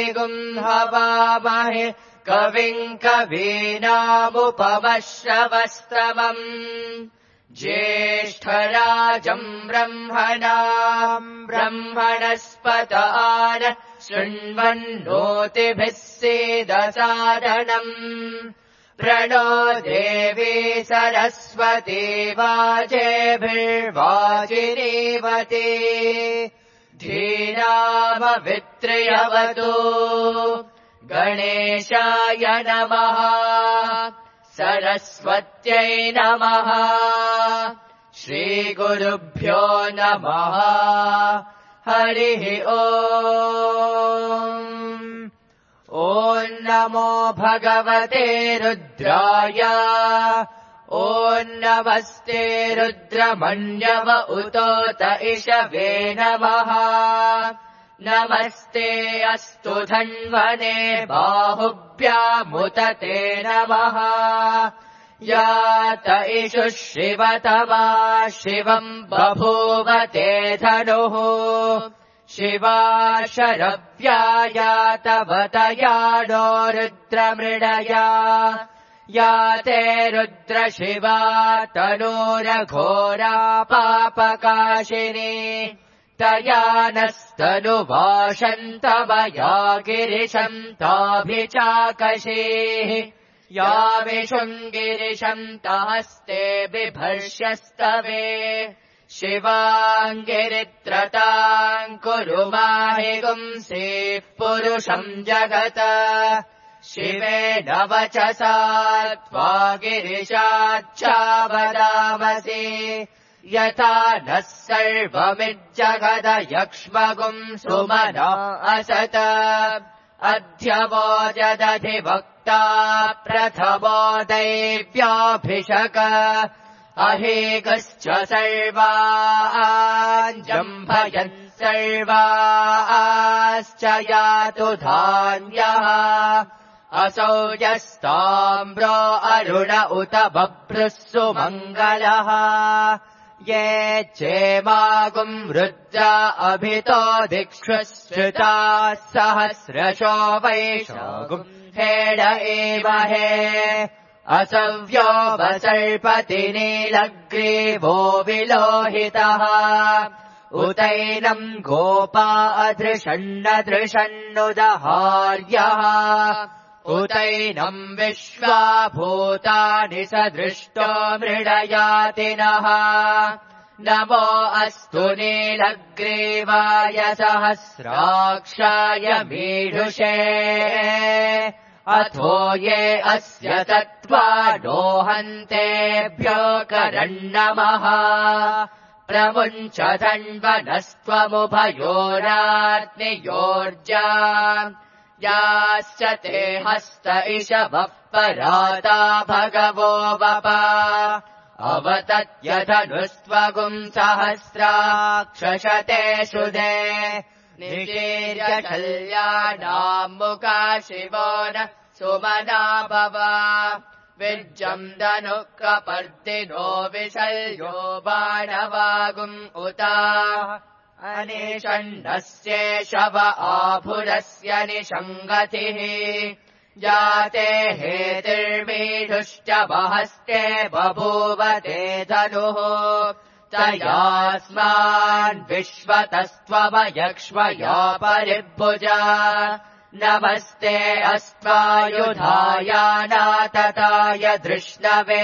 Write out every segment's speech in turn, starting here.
हवामहे कविम् कवीनामुपमश्रवस्तमम् ज्येष्ठराजम् ब्रह्मणस्पतान शृण्वन्नोतिभिः सीदसादनम् प्रणो देवी सरस्वती वाजेभिर्वाजिनीवती धीनामवित्र्यवतु गणेशाय नमः सरस्वत्यै नमः श्रीगुरुभ्यो नमः हरिः ॐ नमो भगवते रुद्राय ॐ नमस्ते रुद्रमण्यव उतोत इषवे नमः नमस्ते अस्तु धन्वने बाहुभ्यामुत ते नमः यात इषु शिवतमा शिवम् बभूव ते धनुः शिवा शरव्यायातवतयानो रुद्रमृडया या ते रुद्रशिवा तनूरघोरा पापकाशिनी तया नस्तनुवाशन्तवया गिरिशन्ताभिचाकशीः यामिषुङ्गिरिशन्तहस्ते बिभर्ष्यस्तवे शिवाङ्गिरित्रताम् कुरु माहि गुंसीः पुरुषम् जगत शिवेन वचसा त्वा गिरिशाच्छावदामसि यथा नः सर्वमिज्जगदयक्ष्मगुम् सुमना असत अध्यवोजदधिवक्ता प्रथमो दैव्याभिषक अहेगश्च सर्वाञ्जम्भयन् सर्वाश्च यातु धान्यः असौ यस्ताम्रो अरुण उत बभ्रुः सुमङ्गलः ये चेमागुम् रुद्रा अभितो दिक्षुश्रुताः सहस्रशो वैशागुम् हेड एमहे असव्यो वसर्पति नीलग्रीवो विलोहितः उतैनम् गोपा अदृशन्नदृशन्नुदहार्यः उतैनम् विश्वा भूतानि सदृष्टो मृडयातिनः नमो अस्तु नीलग्रीवाय सहस्राक्षाय मीढुषे अथो ये अस्य तत्त्वानो हन्तेभ्यो करन्नमः प्रमुञ्च धन्वनस्त्वमुभयोराग्नियोर्जा याश्च ते हस्त इषवः पराता भगवो वपा अवतत्यधनुस्त्वगुम् सहस्राक्षशते शुदे निशीर्य कल्याणाम् मुखा शिवो न सुमना भव विज्जम् धनुःकपर्दिनो विशल्यो बाणवागुम् उता अनिषण्णस्येषव आभुरस्य निषङ्गतिः जाते हेतिर्मीढुश्च वहस्ते बभूव ते धनुः तयास्मान् विश्वतस्त्वमयक्ष्मया परिभुजा नमस्ते अस्त्वायुधायानातताय धृष्णवे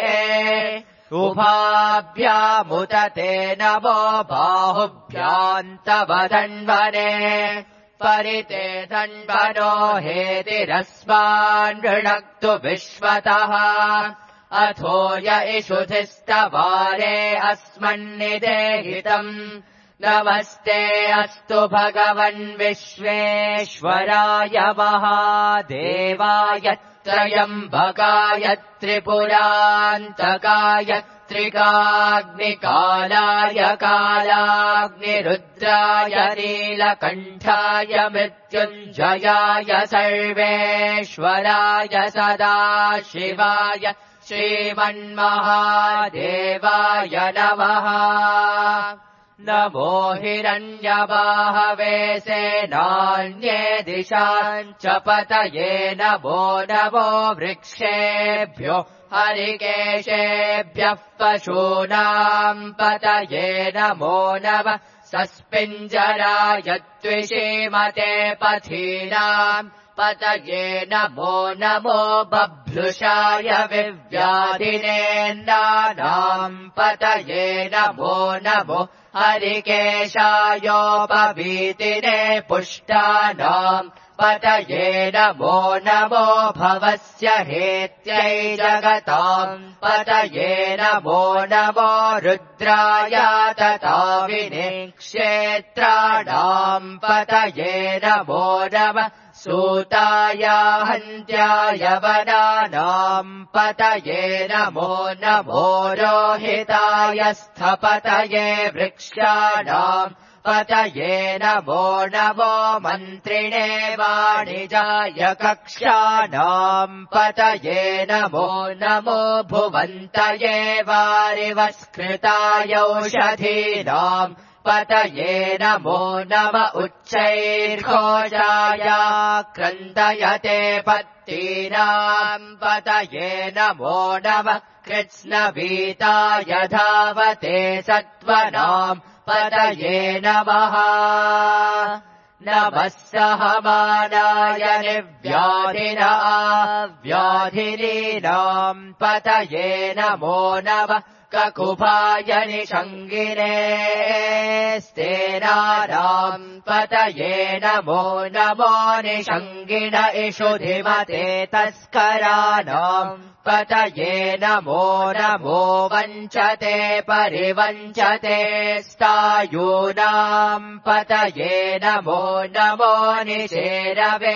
उभाभ्यामुत ते नमो बाहुभ्यान्तव धन्वने परिते धन्वनो हेतिरस्मान् ऋणक्तु विश्वतः अथो य इषुधिस्तवारे अस्मन्निदेहितम् नमस्ते अस्तु भगवन् विश्वेश्वराय महादेवाय त्रयम्बकाय त्रिपुरान्तकाय त्रिकाग्निकालाय कालाग्निरुद्राय नीलकण्ठाय मृत्युञ्जयाय सर्वेश्वराय सदाशिवाय श्रीमन्महादेवाय नमः नमो हिरण्यबाहवे सेनान्ये दिशाम् च पतये नमो नमो वृक्षेभ्यो हरिकेशेभ्यः पशूनाम् पतये नमो नमः सस्पिञ्जराय त्विषीमते पथीनाम् पतये नमो नमो बभ्रुषाय विव्याधिनेन्नानाम् पतये नमो नमो हरिकेशायोपवीतिने पुष्टानाम् पतये नमो नमो भवस्य हेत्यै जगताम् पतये नमो नमो रुद्राय तताविने क्षेत्राणाम् पतये नमो नमः सूताय हन्त्याय वनानाम् पतये नमो नमो रोहिताय स्थपतये वृक्षाणाम् पतये नमो नमो मन्त्रिणे वाणिजाय कक्षाणाम् पतये नमो नमो भुवन्तये वारिवस्कृताय औषधीनाम् पतये नमो नम उच्चैर्घोषाय क्रन्दयते पत्तीनाम् पतये नमो नमः कृत्स्नवीताय धावते सत्त्वनाम् पतये नमः नमः सहमानाय निर्व्याधिना व्याधिनीनाम् पतये नमो नमः ककुभाय निषङ्गिने स्तेनानाम् पतये नमो नमो निषङ्गिण इषुधिमते तस्कराणाम् पतये नमो नमो वञ्चते परिवञ्चते स्तायूनाम् पतये नमो नमो निचेरवे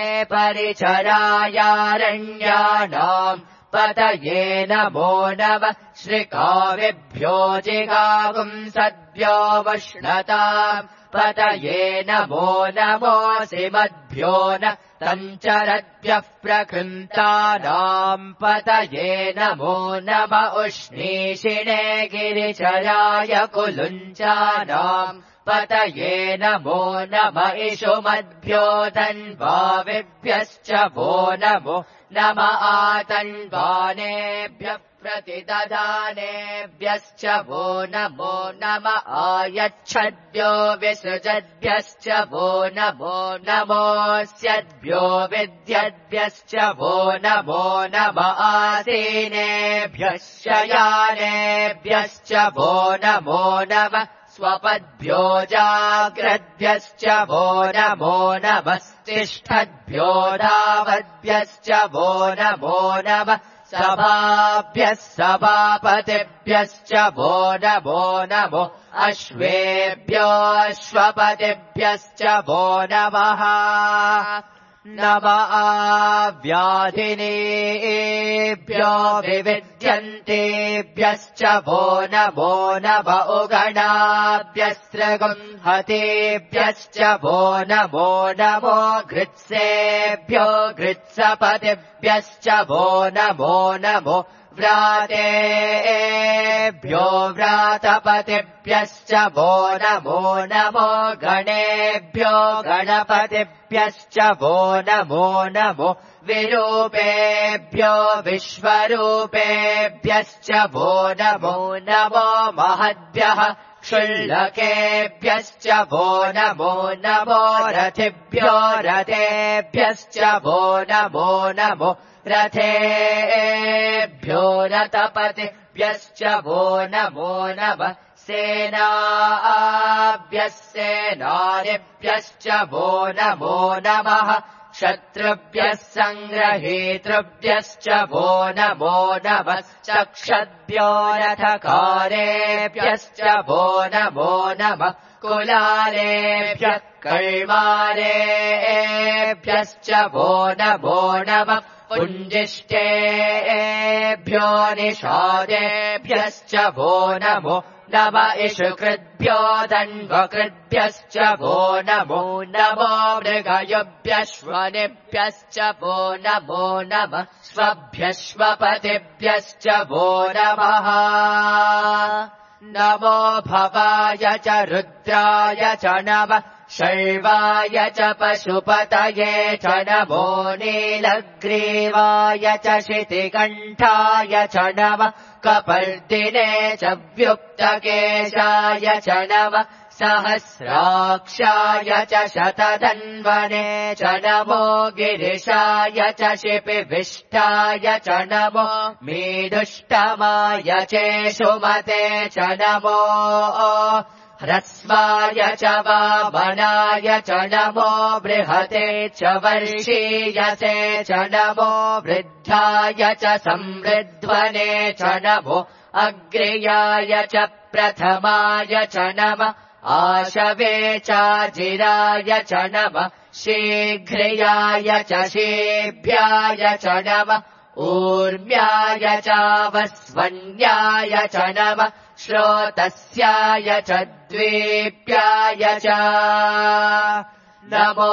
परिचरायारण्यानाम् पतये नमो नमः श्रिकाविभ्यो जिगागुंसद्भ्यो वष्णताम् पतये नमो नमोऽसिमद्भ्यो न तञ्चरद्भ्यः प्रकृन्तानाम् पतये नमो नम उष्णीषिणे गिरिचराय कुलुञ्चानाम् पतये नमो नम इषुमद्भ्यो तन्वाविभ्यश्च वो नमो नम आतन्वानेभ्यः प्रतिदधानेभ्यश्च वो नमो नम आयच्छद्भ्यो विसृजद्भ्यश्च वो नमो नमोऽस्यद्भ्यो विद्यद्भ्यश्च वो नमो नम आसीनेभ्यः शयानेभ्यश्च वो नमो नम स्वपद्भ्यो जाग्रद्भ्यश्च वो नमो नमस्तिष्ठद्भ्यो धावद्भ्यश्च वो नमो नमः सभाभ्यः सभापतिभ्यश्च वो नमो नमो अश्वेभ्यो अश्वपतिभ्यश्च वो नमः नम व्याधिनेभ्यो विविध्यन्तेभ्यश्च वो नमो नम उगणाभ्यस्त्रगुंहतेभ्यश्च वो नमो नमो घृत्सेभ्यो घृत्सपतिभ्यश्च वो नमो नमो व्रातेभ्यो व्रातपतिभ्यश्च वो नमो नमो गणेभ्यो गणपतिभ्यश्च वो नमो नमो विरूपेभ्यो विश्वरूपेभ्यश्च वो नमो नमो महद्भ्यः क्षुल्लकेभ्यश्च वो नमो नमो रथिभ्यो रथेभ्यश्च वो नमो नमो रथेभ्यो रथपतिभ्यश्च वो नमो नमः सेनाभ्यः सेनानिभ्यश्च वो नमो नमः शत्रुभ्यः सङ्ग्रहेतृभ्यश्च वो नमो नमः चक्षद्भ्यो रथकारेभ्यश्च वो नमो नमः कुलालेभ्यः कल्मालेभ्यश्च वो नमो नमः पुञ्जिष्टेभ्यो निषादेभ्यश्च वो नमो नम इषुकृद्भ्यो दण्डकृद्भ्यश्च वो नमो नमो मृगयुभ्यश्वनिभ्यश्च वो नमो नमः स्वभ्यश्वपतिभ्यश्च वो नमः नमो भवाय च रुद्राय च नमः शर्वाय च पशुपतये च नमो नीलग्रीवाय च शितिकण्ठाय च नमः कपर्दिने च व्युक्तकेशाय च नमः सहस्राक्षाय च शतधन्वने च नमो गिरिशाय च शिपिविष्टाय च नमो मीदुष्टमाय चेषुमते च नमो ह्रस्वाय च वामनाय च नमो बृहते च वर्षीयसे च नमो वृद्धाय च संवृध्वने च नमो अग्र्याय च प्रथमाय च नमः आशवे चाजिराय च नमः शीघ्र्याय च शीभ्याय च नमः ऊर्म्याय चावस्वन्याय च नमः श्रोतस्याय च द्वीप्याय च नमो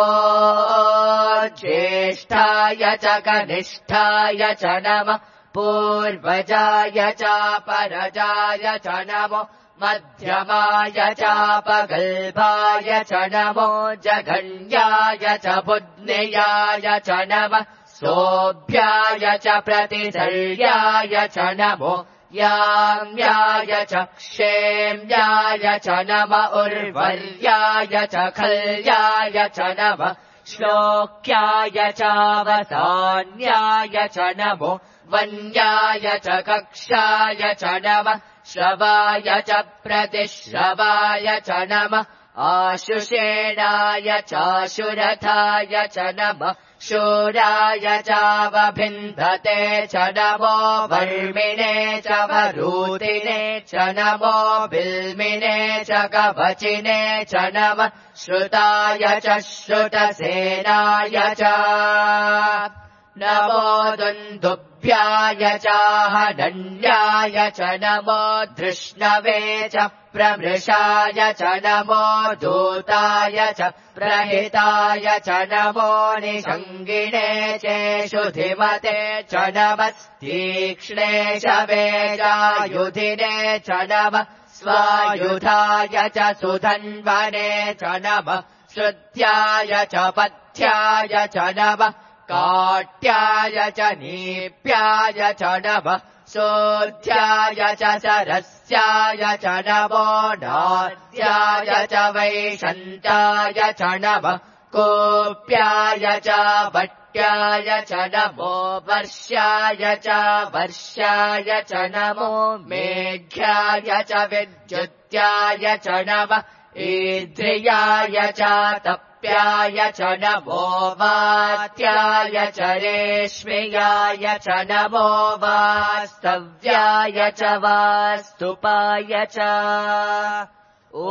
ज्येष्ठाय च कनिष्ठाय च नमः पूर्वजाय चापरजाय च नमो मध्यमाय चापगल्भाय च नमो जघन्याय च बुध्नियाय च नमः सोऽभ्याय च प्रतिधर्याय च नमो याम्याय च क्षेम्याय च नम उर्वर्याय च खल्याय च नमः श्लोक्याय चावसान्याय च नमो वन्याय च कक्षाय च नमः श्रवाय च प्रतिश्रवाय च नमः आशुषेणाय चाशुरथाय च नमः शूराय चावभिन्धते च नमो वर्मिणे च वरूतिने च नमो बिल्मिने च कवचिने च नमः श्रुताय च श्रुतसेनाय च नमो दुन्दुभ्याय चाहनन्याय च नमो धृष्णवे च प्रमृषाय च नमो दूताय च प्रहिताय च नमो निषङ्गिणे चेषुधिमते च नमस्तीक्ष्णे शवे चायुधिने च नमः स्वायुधाय च सुधन्वने च नमः श्रुत्याय च पथ्याय च नमः काट्याय च नीप्याय च नमः शोध्याय च सरस्याय च नमो नाद्याय च वैशन्ताय च नमः कोप्याय च भट्याय च नमो वर्ष्याय च वर्ष्याय च नमो मेघ्याय च विद्युत्याय च नमः ईद्रियाय च तप्याय च नमो वात्याय च रेश्म्याय च नमो वास्तव्याय च वास्तुपाय च ॐ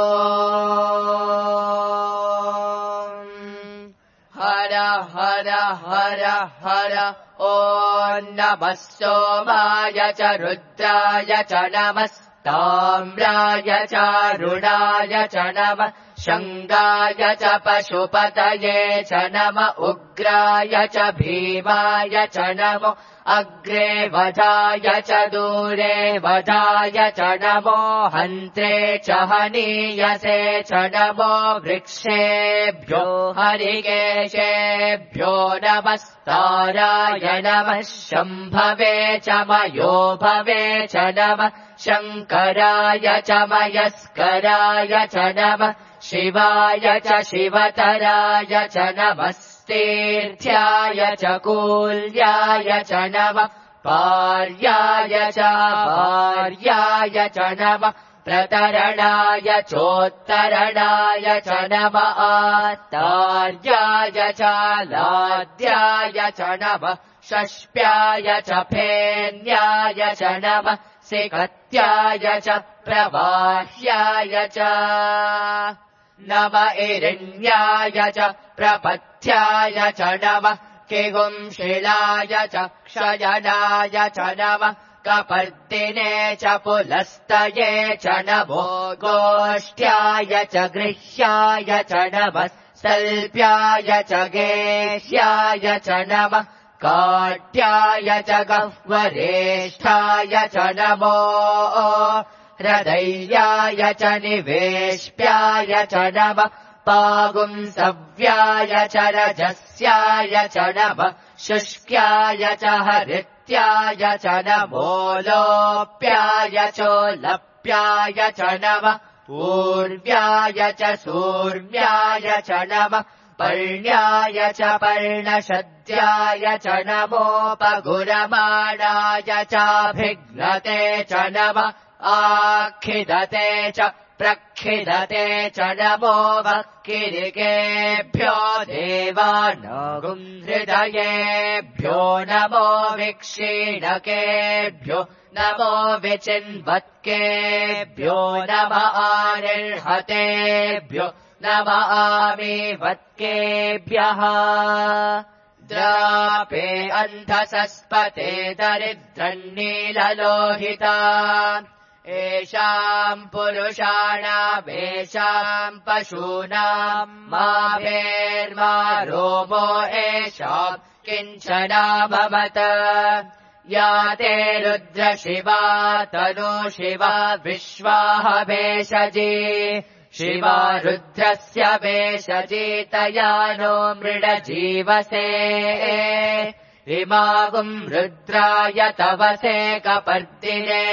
हर हर हर हर ॐ नमः सोमाय च रुद्राय च नमस्ताम्राय च रुणाय च नमः शङ्गाय च पशुपतये च नम उग्राय च भीमाय च नमो अग्रे वधाय च दूरे वधाय च नमो हन्त्रे च हनीयसे च नमो वृक्षेभ्यो हरिकेशेभ्यो नमस्ताराय नमः शम्भवे च मयोभवे च नमः शङ्कराय च मयस्कराय च नमः शिवाय च शिवतराय च नमस्तीर्थ्याय च कूल्याय च नमः पार्याय च भार्याय च नमः प्रतरणाय चोत्तरणाय च नमः आत्तार्याय च लाद्याय च नमः षष्प्याय च फेन्याय च नमः सिकत्याय च प्रवाह्याय च नम इरण्याय च प्रपथ्याय च नमः किगुंशिलाय च क्षयनाय च नमः कपर्दिने च पुलस्तये च नमो गोष्ठ्याय च गृह्याय च नमः सल्प्याय च गेह्याय च नमः काट्याय च गह्वरेष्ठाय च नमो रदैर्याय च निवेश्याय च नमः पागुंसव्याय च रजस्याय च नमः शुष्क्याय च हरित्याय च नमो लोप्याय चोलप्याय च नमः पूर्व्याय च सूर्व्याय च नमः पर्ण्याय च पर्णशद्याय च नमोपगुरमाणाय चाभिघ्नते च नमः आखिदते च प्रखिदते च नमो वक्किरिकेभ्यो देवानागुम् हृदयेभ्यो नमो विक्षीणकेभ्यो नमो विचिन्वत्केभ्यो नम आनिर्हतेभ्यो नम आमीवत्केभ्यः द्रापे अन्धसस्पते दरिद्रन्नीललोहिता एषाम् पुरुषाणामेषाम् पशूनाम् मा भेर्मा रोमो एषाम् किञ्चनाममत या ते रुद्रशिवा तनु शिवा विश्वाह भेषजी शिवा रुद्रस्य भेषजीतया नो मृडजीवसे इमागुम् रुद्राय तवसे कपर्दिने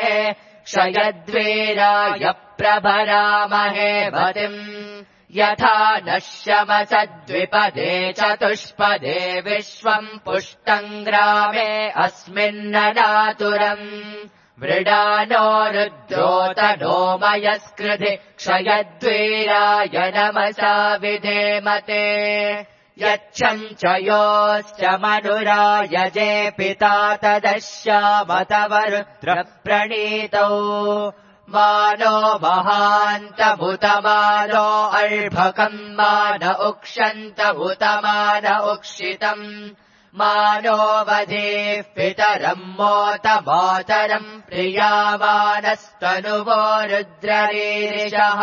क्षयद्वीराय प्रभरामहे भतिम् यथा नश्यमसद्विपदे चतुष्पदे विश्वम् पुष्टम् ग्रामे अस्मिन्ननातुरम् मृडानो रुद्रोतनो मयस्कृधि क्षयद्वीराय नमसा विधेमते यच्छम् च योश्च मनुरायजे पिता तदश्यामतव रुद्रप्रणीतौ मानो महान्तभूतमानो अर्भकम् मान उक्षन्तभूतमान उक्षितम् मानो वधेः पितरम् मोत मातरम् प्रियामानस्तनुवो रुद्ररीरिषः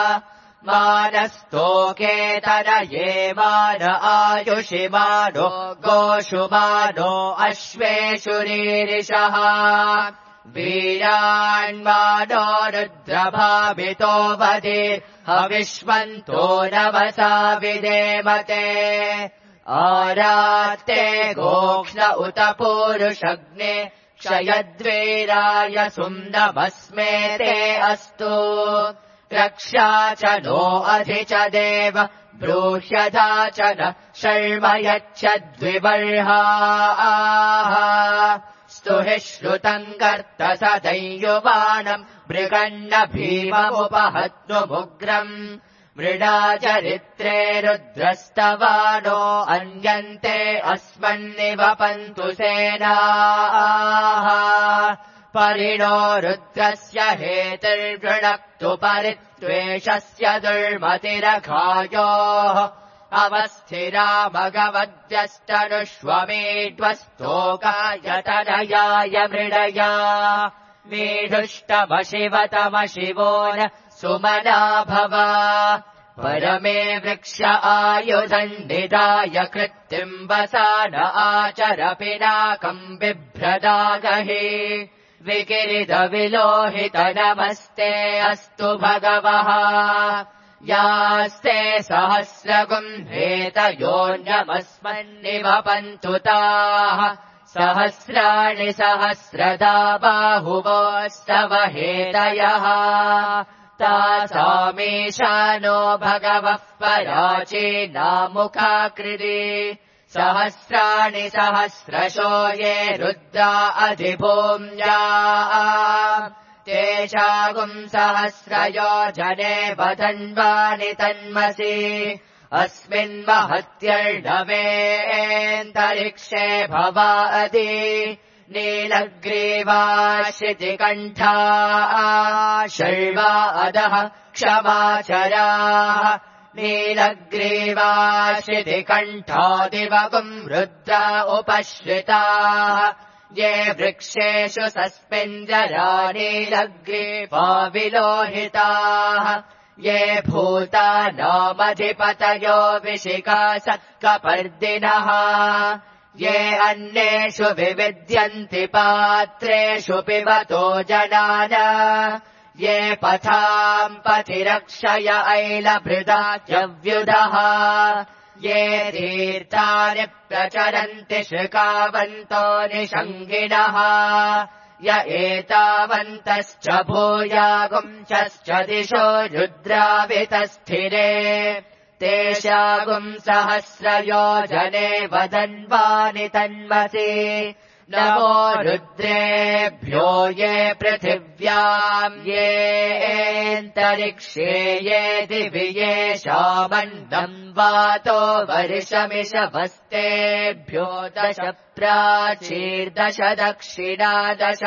मानस्तोकेतनये मान आयुषि मानो गोषु मानो अश्वेषु रीरिषः वीरान्मानो रुद्रभावितो वधे हविष्वन्तो नमसा विधेमते आरात्ते गोक्ष्ण उत पूरुषग्ने क्षयद्वीराय सुम्नमस्मे ते अस्तु रक्षा च नो अधि च देव ब्रूह्यधा च न शर्म यच्छद्विबर्हाः स्तुहि श्रुतम् कर्त सदैयुवानम् मृगन्न भीममुपहत्नुमुग्रम् मृडा चरित्रे रुद्रस्तवानो अन्यन्ते अस्मन्निवपन्तु सेनाः परिणो रुद्रस्य हेतिर्वृणक्तु परित्वेषस्य दुर्मतिरघायोः अवस्थिरा भगवद्यस्तनुष्वमेध्वस्तोकायतनयाय मृडया मीढुष्टमशिवतमशिवो न सुमना भव परमे वृक्ष आयुधन्निदाय कृत्तिम् वसान आचर पिनाकम् बिभ्रदागहि विकिरिदविलोहित नमस्ते अस्तु भगवः यास्ते सहस्रगुम्भेतयोऽन्यमस्मन्निवपन्तु ताः सहस्राणि सहस्रदा बाहुवोस्तव हेतयः तासामीशानो भगवः पराचीनामुखाकृति सहस्राणि सहस्रशो ये रुद्रा अधिभूम्या तेषागुम् सहस्रयोजने वधन्वानि तन्मसि अस्मिन्महत्यर्णवेऽन्तरिक्षे भवादि नीलग्रीवा शितिकण्ठा शर्वा अधः क्षमाचराः नीलग्रीवा शितिकण्ठादिवगुम् रुद्रा उपश्रिताः ये वृक्षेषु सस्मिञ्जरा नीलग्रीवा विलोहिताः ये भूतानामधिपतयो विशिखा सत्कपर्दिनः ये अन्येषु विविद्यन्ति पात्रेषु पिबतो जनान ये पथाम् पथिरक्षय ऐलभृदा जव्युधः ये तीर्थानि प्रचरन्ति शृकावन्तो निषङ्गिणः य एतावन्तश्च भूयागुंश्च दिशो रुद्रावितस्थिरे तेषागुम् सहस्रयोजने वदन्वानि तन्मसि नमो रुद्रेभ्यो ये पृथिव्याम् येऽन्तरिक्षे ये दिवि येषामन्नम् वातो वर्षमिषवस्तेभ्यो 10 प्राचीर्दश दक्षिणा 10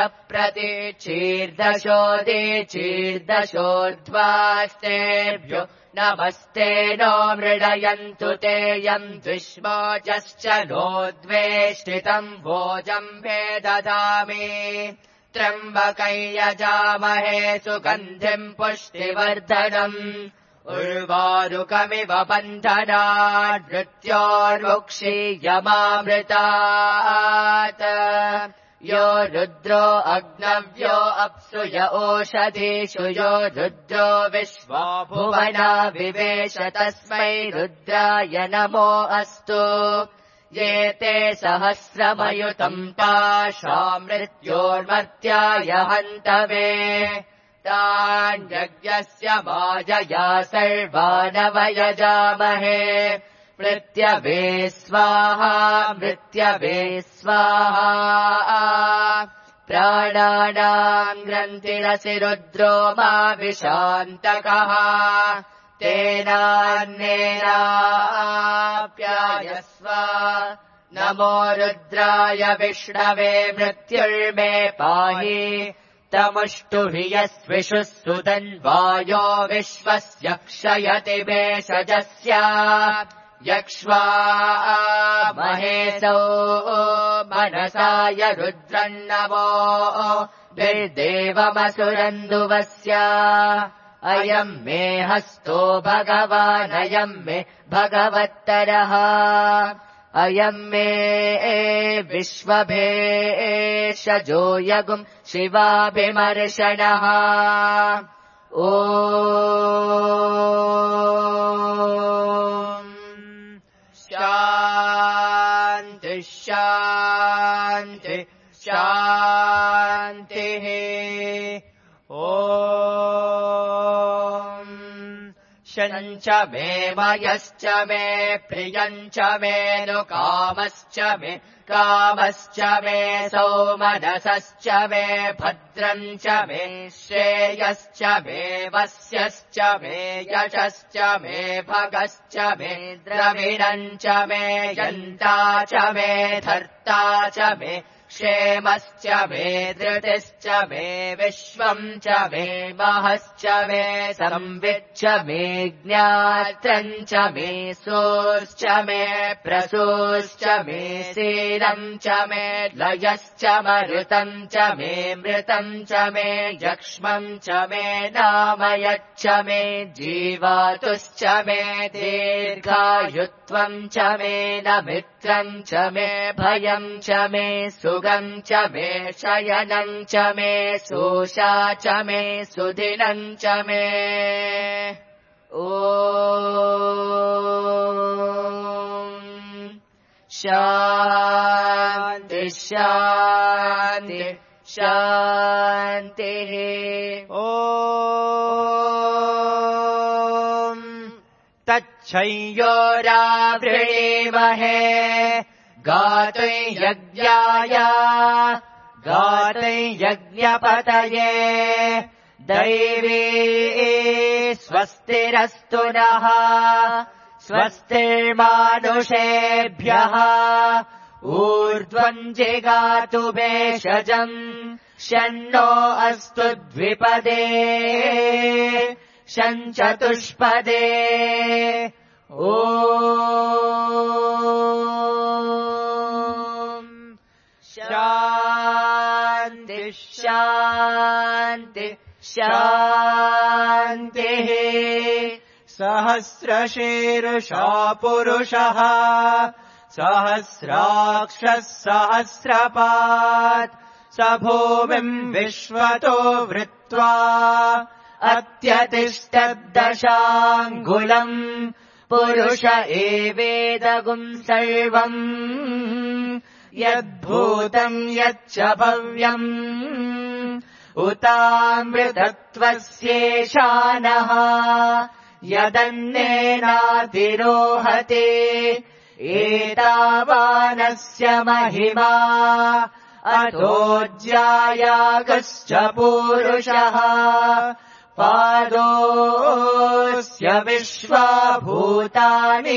प्रतीचीर्दशोदीचीर्दशोर्ध्वास्तेभ्यो नमस्ते नो मृडयन्तु ते यम् द्विष्मोजश्च नो द्वेष्टितम् भोजम्भे ददामि त्र्यम्बकै यजामहे सुगन्धिम् पुष्टिवर्धनम् उर्वारुकमिव बन्धनात् मृत्योर्मुक्षीयमामृतात् यो रुद्रो अग्नव्यो अप्सु य ओषधीषु यो रुद्रो विश्वा भुवना विवेश तस्मै रुद्राय नमो अस्तु ये ते सहस्रमयुतम् पाशा मृत्योर्मर्त्याय हन्तवे तान्यज्ञस्य मायया सर्वानवयजामहे मृत्यवे स्वाहा मृत्यवे स्वाहा प्राणानाम् ग्रन्थिरसि रुद्रो मा विशान्तकः तेनान्नेनाप्यायस्व नमो रुद्राय विष्णवे मृत्युर्मे पाहि तमुष्टुहि यस्विषुः सुतन्वायो विश्वस्य क्षयति भेषजस्य यक्ष्वा महेशो मनसाय रुद्रन्नमो निर्देवमसुरन्दुवस्य अयम् मे हस्तो भगवानयम् मे भगवत्तरः अयम् मे विश्वभेषजो यगुम् शिवाभिमर्शनः ॐ शान्ति शान्ति शान्तिः ॐ शञ्च मे मयश्च मे प्रियञ्च मे नु कामश्च मे सौमनसश्च मे भद्रम् च मे श्रेयश्च मे वस्यश्च मे यशश्च मे भगश्च मे द्रविणम् च मे यन्ता च मे धर्ता च मे क्षेमश्च मे धृतिश्च मे विश्वम् च मे महश्च मे संविच्च मे ज्ञात्रम् च मे सोश्च मे प्रसूश्च मे शीलम् च मे लयश्च मरुतम् च मे मृतम् च मे यक्ष्मम् च मे नामयच्च मे जीवातुश्च मे दीर्घायुत्वम् च मे न मित्रम् च मे भयम् च मे सुगम् च मे शयनम् च मे सोषा च मे सुदिनम् च मे ॐ शान्ति शान्ति शान्तिः ॐ तच्छयोरावृणीमहे गातुम् यज्ञाय गातुम् यज्ञपतये दैवी स्वस्तिरस्तु नः स्वस्तिर्मानुषेभ्यः ऊर्ध्वम् जिगातु भेषजम् शन्नो अस्तु द्विपदे शञ्चतुष्पदे ॐ शान्ति शान्ति शान्तिः सहस्रशीर्षा पुरुषः सहस्राक्षः सहस्रपात् स भूमिम् विश्वतो वृत्वा अत्यतिष्ठद्दशाङ्गुलम् पुरुष एवेदगुम् सर्वम् यद्भूतम् यच्च भव्यम् उतामृतत्वस्येषानः यदन्नेनातिरोहते एतावानस्य महिमा अथोऽज्यायागश्च पूरुषः पादोऽस्य विश्वाभूतानि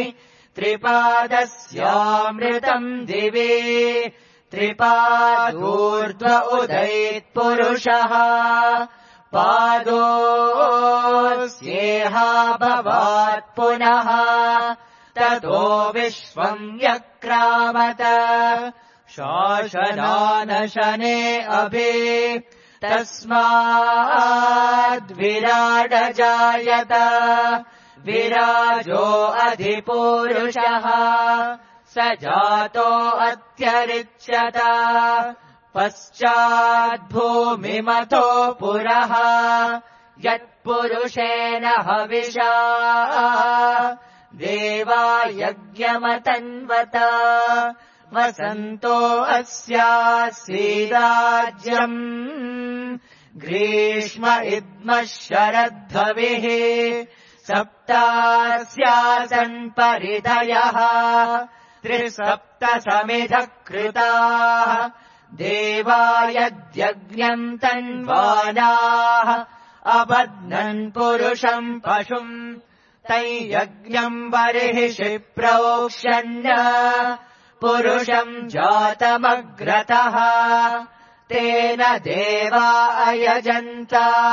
त्रिपादस्यामृतम् दिवे त्रिपादूर्ध्व उदैत्पुरुषः पादोऽस्येहा भवात् पुनः ततो विश्वम् व्यक्रामत शासनानशने अभि तस्माद्विराडजायत विराजो अधिपूरुषः स जातो अत्यरिच्यत पश्चाद्भूमिमतो पुरः यत्पुरुषेण हविषा देवा यज्ञमतन्वत वसन्तो अस्यासीराज्यम् ग्रीष्म इद्मः शरद्धविः सप्तास्यासन् परिधयः त्रिसप्तसमिधः कृताः देवा यद्यज्ञम् तन्वानाः अबध्नन् पुरुषम् पशुम् तैयज्ञम् बर्हिषि प्रोक्ष्यन् पुरुषम् जातमग्रतः तेन देवा अयजन्त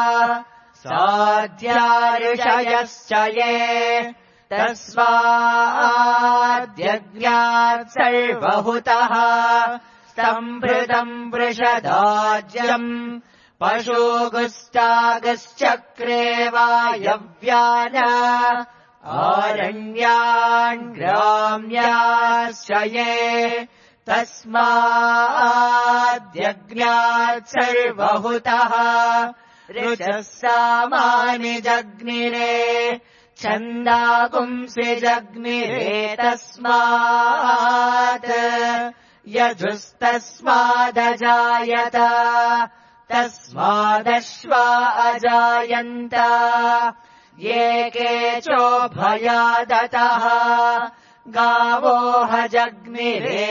साध्या ऋषयश्च ये तस्माद्यज्ञात् सर्वहुतः सम्भृतम् वृषदाज्यम् पशुगुस्तागश्चक्रे वायव्यान आरण्यान् ग्राम्याश्च ये तस्माद्यज्ञात् सर्वहुतः ऋचः सामानि जग्निरे छन्दागुंसि जग्निरे तस्मात् यजुस्तस्मादजायत तस्मादश्वा अजायन्त ये केचोभयादतः गावोह जग्निरे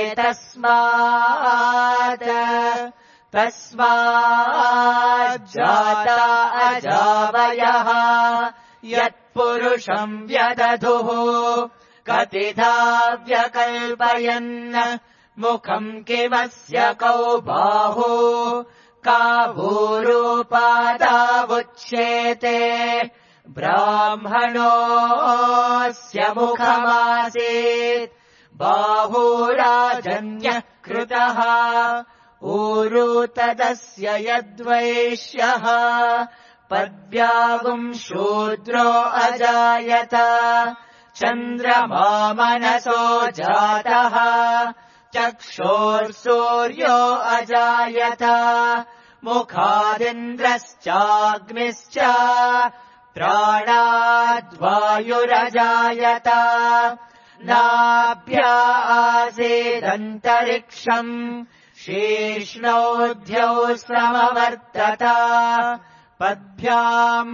तस्माज्जाता अजावयः यत्पुरुषम् व्यदधुः कतिधा व्यकल्पयन् मुखम् किमस्य कौ बाहु कावूरूपादावुच्येते ब्राह्मणोऽस्य मुखमासीत् बाहुराजन्यः कृतः ऊरू तदस्य यद्वैश्यः पद्व्यागुम् शूद्रो अजायत चन्द्रमा मनसो जातः चक्षुर्सूर्यो अजायत मुखादिन्द्रश्चाग्निश्च प्राणाद्वायुरजायत नाभ्या आसीदन्तरिक्षम् शीर्ष्णोऽध्यौ समवर्तत पद्भ्याम्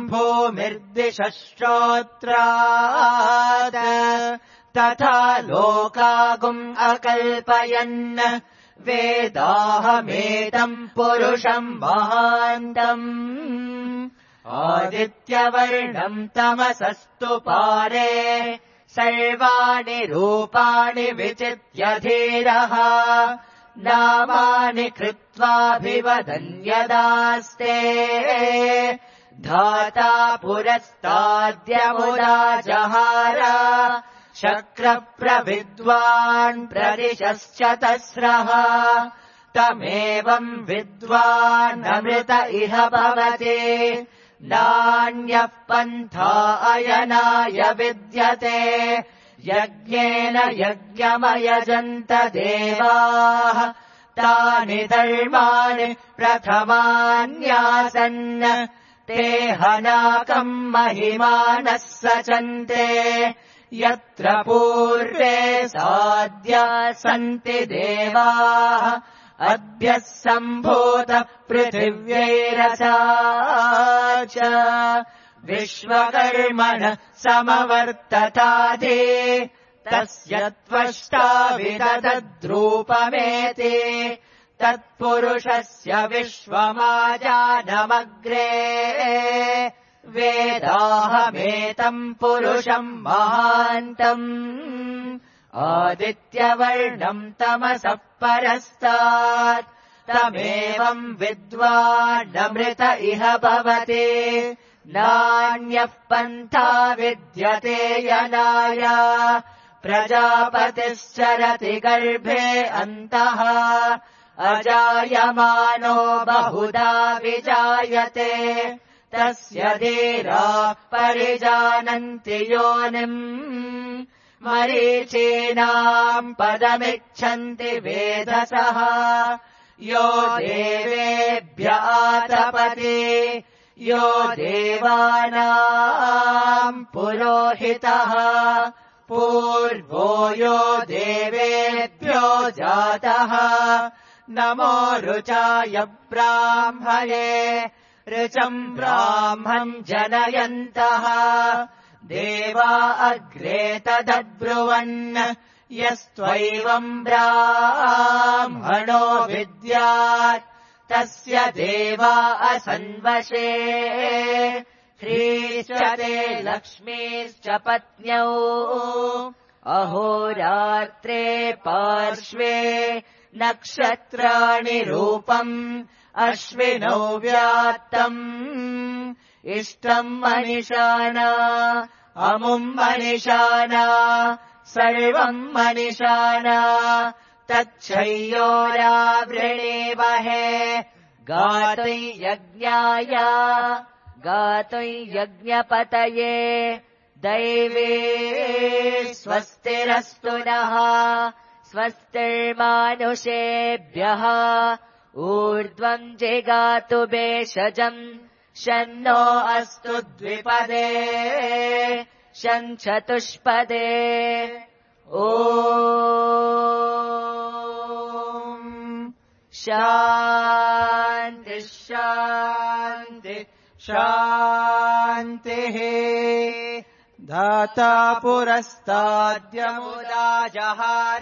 भूमिर्दिशश्रोत्रात् तथा लोकागुम् अकल्पयन् वेदाहमेतम् पुरुषम् महान्तम् आदित्यवर्णम् तमसस्तु पारे सर्वाणि रूपाणि विचित्य धीरः नामानि कृत्वाभिवदन्यदास्ते धाता पुरस्ताद्यमुदा जहार शक्रप्रविद्वान् प्रदिशश्च तस्रः तमेवम् विद्वानमृत इह भवति नान्यः पन्था अयनाय विद्यते यज्ञेन यज्ञमयजन्त देवाः तानि धर्माणि प्रथमान्यासन् ते हनाकम् महिमानः सचन्ते यत्र पूर्वे साद्या सन्ति देवाः अद्भ्यः सम्भूत पृथिव्यैरसा च विश्वकर्मण समवर्ततादे तस्य त्वष्टा विदधद्रूपमेते तत्पुरुषस्य विश्वमाजानमग्रे वेदाहमेतम् पुरुषम् महान्तम् आदित्यवर्णम् तमसः परस्तात् तमेवम् विद्वानमृत इह भवति नान्यः पन्था विद्यते यनाय प्रजापतिश्चरति गर्भे अन्तः अजायमानो बहुधा विजायते तस्य धीराः परिजानन्ति योनिम् मरीचीनाम् पदमिच्छन्ति वेधसः यो देवेभ्य आतपति यो देवानाम् पुरोहितः पूर्वो यो देवेभ्यो जातः नमो ऋचाय ब्राह्मणे ऋचम् ब्राह्मम् जनयन्तः देवा अग्रे तदब्रुवन् यस्त्वैवम् ब्राह्मणो विद्यात् तस्य देवा असन्वशे ह्रीश्चते लक्ष्मीश्च पत्न्यौ अहोरात्रे पार्श्वे नक्षत्राणि रूपम् अश्विनौ व्यात्तम् इष्टम् मनिषाना अमुम् मनिषाना सर्वम् मनिषाना तच्छय्योरावृणीमहे गातुम् यज्ञपतये दैवे स्वस्तिरस्तु नः स्वस्तिर्मानुषेभ्यः ऊर्ध्वम् जिगातु भेषजम् शन्नो अस्तु द्विपदे शञ्चतुष्पदे ॐ शान्ति शान्ति शान्तिः धाता पुरस्ताद्यमुदा जहार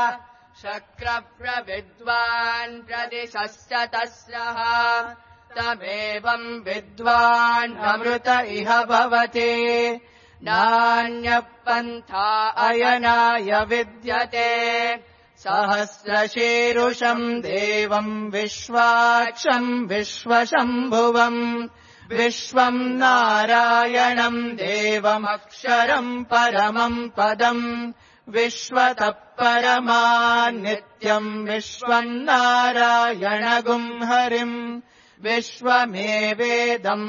शक्रप्रविद्वान् प्रदिशश्च तस्रः तमेवम् विद्वान् अमृत इह भवति नान्यः पन्था अयनाय विद्यते सहस्रशीरुषम् देवम् विश्वाक्षम् विश्वशम्भुवम् विश्वम् नारायणम् देवमक्षरम् परमम् पदम् विश्वतः परमान्नित्यम् विश्वम् नारायणगुम् हरिम् विश्वमेवेदम्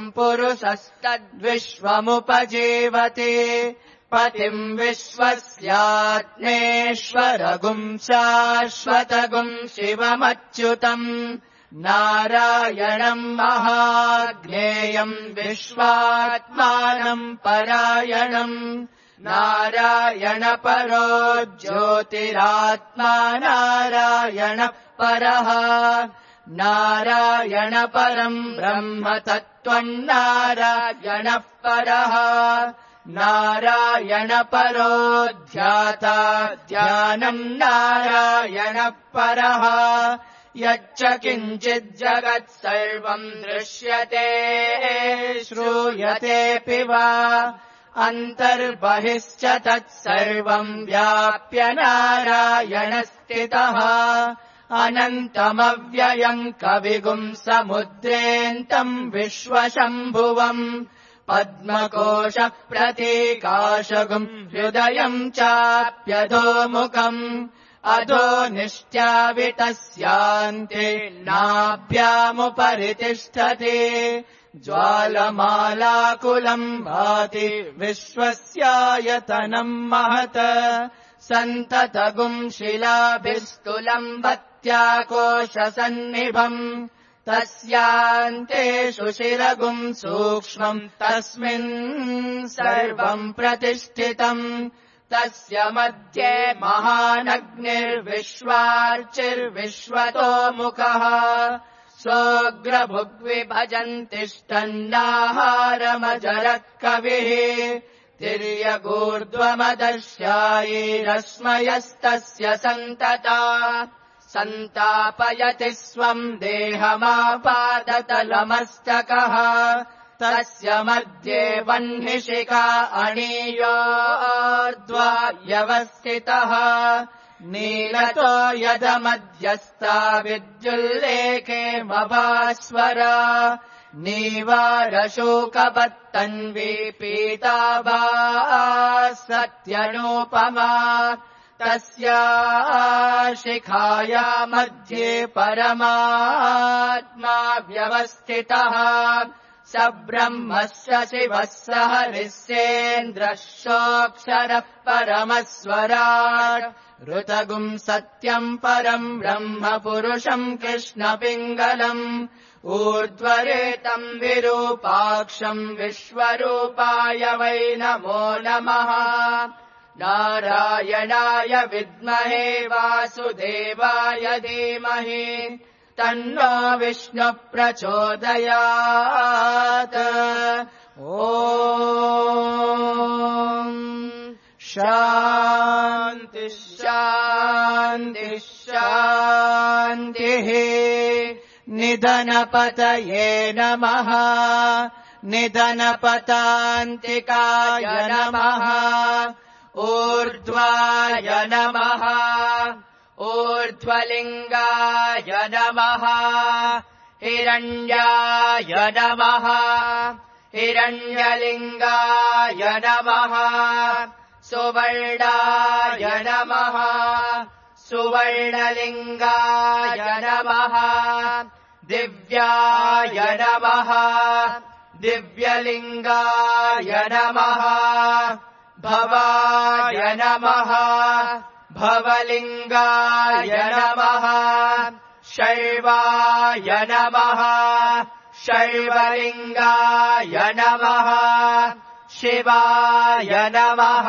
पुरुषस्तद्विश्वमुपजीवति पतिम् विश्वस्यात्मेश्वरगुम् शाश्वतगुम् शिवमच्युतम् नारायणम् महाज्ञेयम् विश्वात्मानम् परायणम् नारायणपरो ज्योतिरात्मा नारायणपरः नारायणपरम् ब्रह्म तत्त्वम् नारायणपरः नारायणपरो ध्याता ध्यानम् नारायणपरः यच्च किञ्चिज्जगत् सर्वम् दृश्यते श्रूयतेऽपि वा अन्तर्बहिश्च तत्सर्वम् व्याप्य नारायणस्थितः अनन्तमव्ययम् कविगुम् समुद्रेऽन्तम् विश्वशम्भुवम् पद्मकोश प्रतीकाशगुम् हृदयम् चाप्यधोमुखम् अधो निष्ट्यावितस्यान्ते नाभ्यामुपरि तिष्ठति ज्वालमालाकुलम् भाति विश्वस्यायतनम् महत् सन्ततगुम् शिलाभिस्तुलम् भत्याकोशसन्निभम् तस्यान्तेषु शिरगुम् सूक्ष्मम् तस्मिन् सर्वम् प्रतिष्ठितम् तस्य मध्ये महानग्निर्विश्वार्चिर्विश्वतो मुखः सोऽग्रभुग्विभजन्तिष्ठन्नाहारमजरः कविः तिर्यगूर्ध्वमदर्श्यायैरश्मयस्तस्य सन्तता सन्तापयति स्वम् देहमापादतलमस्तकः तस्य मध्ये वह्निशिखा अणीयोर्ध्वा व्यवस्थितः नीलतो यदमध्यस्था विद्युल्लेखे मभास्वरा नीवारशोकपत्तन्वी पीताभा सत्यनूपमा तस्या शिखाया मध्ये परमात्मा व्यवस्थितः स ब्रह्मस्य शिवः स हरिस्येन्द्रः सोऽक्षरः परमस्वराट् ऋतगुम् सत्यम् परम् ब्रह्म पुरुषम् कृष्णपिङ्गलम् ऊर्ध्वरेतम् विरूपाक्षम् विश्वरूपाय वै नमो नमः नारायणाय विद्महे वासुदेवाय धीमहि तन्नो विष्णुः प्रचोदयात् ॐ शान्तिः शान्तिः शान्तिः निधनपतये नमः निधनपतान्तिकाय नमः ऊर्ध्वाय नमः ऊर्ध्वलिङ्गाय नमः हिरण्याय नमः हिरण्यलिङ्गाय नमः सुवर्णाय नमः सुवर्णलिङ्गाय नमः दिव्याय नमः दिव्यलिङ्गाय नमः भवाय नमः भवलिङ्गाय नमः शैवाय नमः शैवलिङ्गाय नमः शिवाय नमः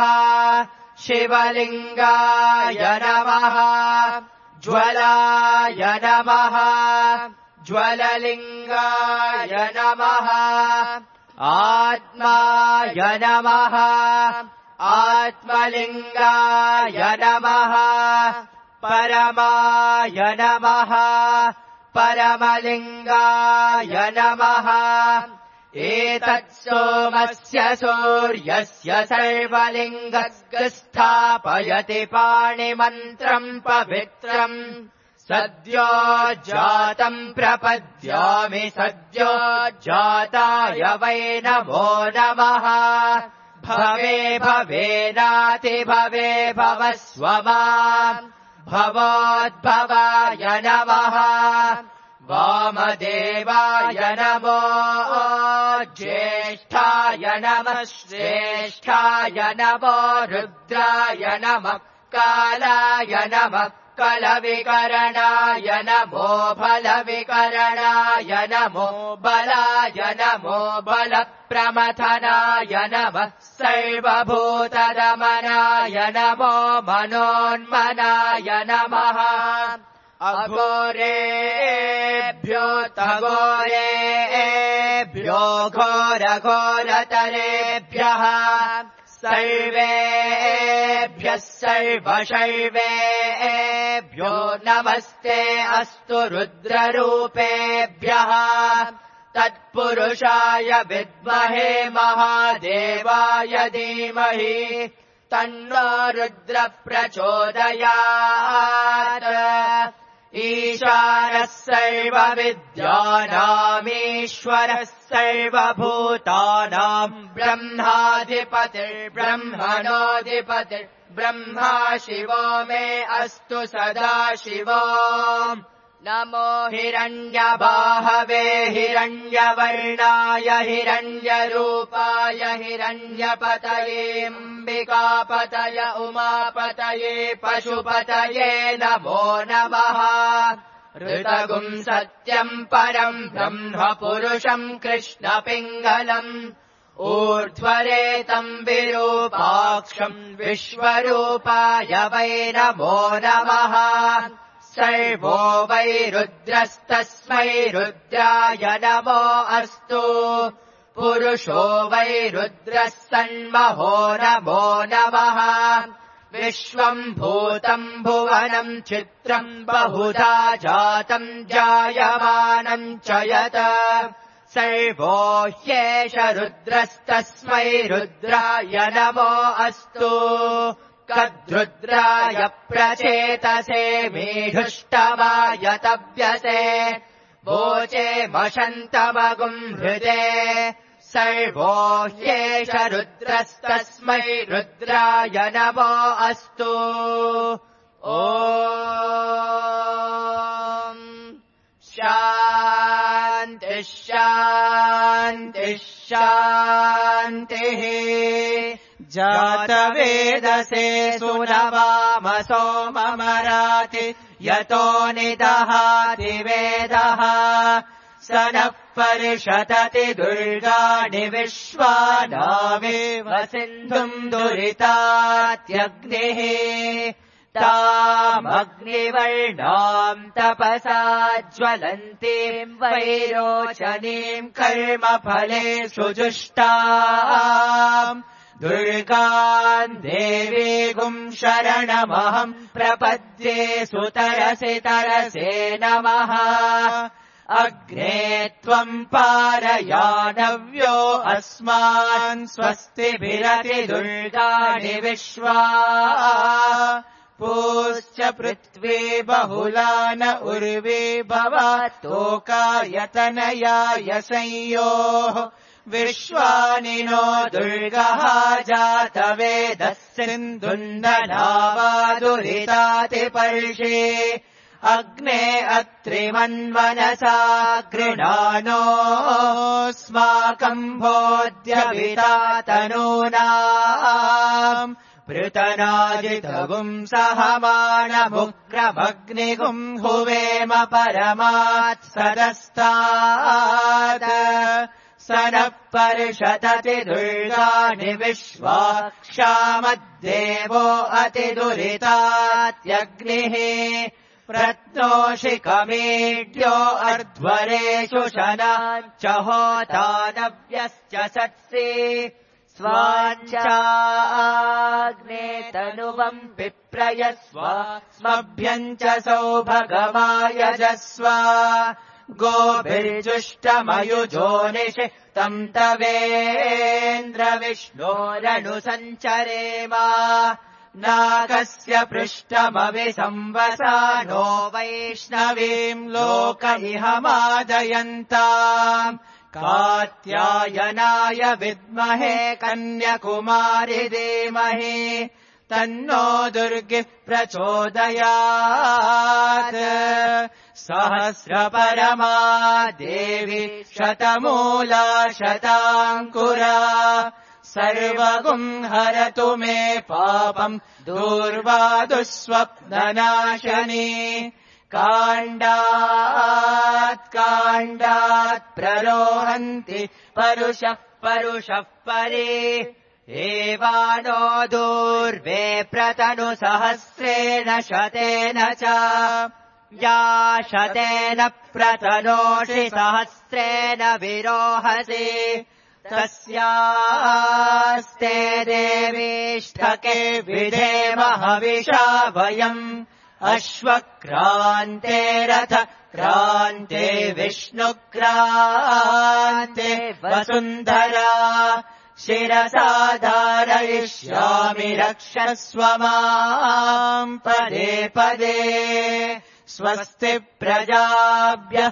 शिवलिङ्गाय नमः ज्वलाय नमः ज्वललिङ्गाय नमः आत्माय नमः आत्मलिङ्गाय नमः परमाय नमः परमलिङ्गाय नमः एतत् सोमस्य सूर्यस्य सर्वलिङ्गस्य स्थापयति पाणिमन्त्रम् पवित्रम् सद्यो जातम् प्रपद्यामि सद्यो जाताय वै नमो नमः भवे भवेनाति भवे भवस्व माम् भवोद्भवाय नमः वामदेवाय नमो ज्येष्ठाय नमः श्रेष्ठाय नमो रुद्राय नमः कालाय नमः कलविकरणाय नमो फलविकरणाय नमो बलाय नमो बलप्रमथनाय नमः सर्वभूतदमनाय नमो मनोन्मनाय नमः अघोरेभ्यो तघोरेभ्यो घोरघोरतरेभ्यः सर्वेभ्यः सर्वशैवेभ्यो नमस्ते अस्तु रुद्ररूपेभ्यः तत्पुरुषाय विद्महे महादेवाय धीमहि तन्नो रुद्रः प्रचोदयात् ईशानः सर्वविद्यानामीश्वरः सर्वभूतानाम् ब्रह्माधिपतिर्ब्रह्मणोऽधिपतिर्ब्रह्मा शिवो मे अस्तु सदा शिवो नमो हिरण्यबाहवे हिरण्यवर्णाय हिरण्यरूपाय हिरण्यपतयेऽम्बिकापतय उमापतये पशुपतये नमो नमः ऋतगुम् सत्यम् परम् ब्रह्म पुरुषम् कृष्णपिङ्गलम् ऊर्ध्वरेतम् विरूपाक्षम् विश्वरूपाय वै नमो नमः सर्वो वै रुद्रस्तस्मै रुद्राय नमो अस्तु पुरुषो वै रुद्रः सन्महो नमो नमः विश्वम् भूतम् भुवनम् चित्रम् बहुधा जातम् जायमानम् च यत् सर्वो ह्येष रुद्रस्तस्मै रुद्राय नमो अस्तु कद्रुद्राय प्रचेतसे मेढुष्टमाय तव्यसे वोचे मशन्तमगुम् हृदे सर्वो ह्येष रुद्रस्तस्मै रुद्राय नमो अस्तु ॐ शान्तिः शान्तिः शान्तिः जातवेदसे सुनवामसो ममराति यतो निदहाति वेदः स नः परिषदति दुर्गाणि विश्वानामेव सिन्धुम् दुरितात्यग्निः तामग्निवर्णाम् तपसा ज्वलन्तीम् वैरोचनीम् कर्मफले सुजुष्टाम् दुर्गाम् देवीगुम् शरणमहम् प्रपद्ये सुतरसे तरसे नमः अग्ने त्वम् पारयानव्यो अस्मान् स्वस्तिभिरति दुर्गाणि विश्वा पूश्च पृथ्वी बहुला न उर्वी भवतोकायतनयाय संयोः विश्वानि नो दुर्गः जातवेदः सिन्धुन्दनावादुरितातिपर्षे अग्ने अत्रिमन्वनसा गृणानोऽस्माकम् भोज्यभितातनूनाम् पृतनाजितगुम् सहमानमुग्रमग्निगुम् हुवेम परमात् सदस्तात् स नः परिषदति दुर्गाणि विश्वा क्षामद्देवो अतिदुरितात्यग्निः प्रत्नोषिकमेढ्यो अर्ध्वरेषु शनाञ्च होतानव्यश्च सत्सि स्वाञ्चाग्ने तनुवम् विप्रयस्व स्मभ्यम् च सौभगमायजस्व गोभिर्जुष्टमयुजोनिषि तम् तवेन्द्रविष्णोरनुसञ्चरेम नागस्य पृष्ठमविसंवसानो वैष्णवीम् लोकमिहमादयन्ताम् कात्यायनाय विद्महे कन्याकुमारि धीमहि तन्नो दुर्गिः प्रचोदयात् सहस्रपरमा देवी शतमूला शताङ्कुरा सर्वगुम् हरतु मे पापम् दूर्वादुःस्वप्ननाशनी काण्डात् प्ररोहन्ति परुषः परे एवानो दूर्वे प्रतनु सहस्रेण शतेन च या शतेन प्रतनोषि सहस्रेण विरोहसि तस्यास्ते देवीष्ठके विधेम हविषा वयम् अश्वक्रान्ते रथ क्रान्ते विष्णुक्रान्ते वसुन्धरा शिरसा धारयिष्यामि रक्षस्व माम् पदे पदे स्वस्ति प्रजाभ्यः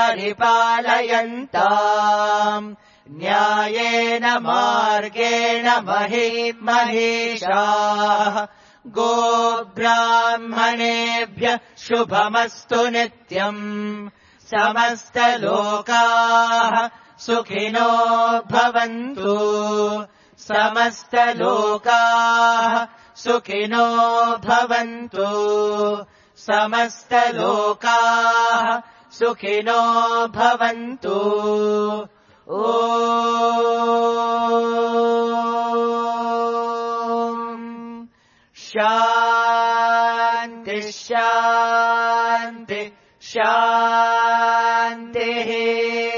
परिपालयन्ताम् न्यायेन मार्गेण महीषाः गोब्राह्मणेभ्यः शुभमस्तु नित्यम् समस्तलोकाः सुखिनो भवन्तु समस्तलोकाः सुखिनो भवन्तु समस्तलोकाः सुखिनो भवन्तु ॐ शान्ति शान्ति शान्तिः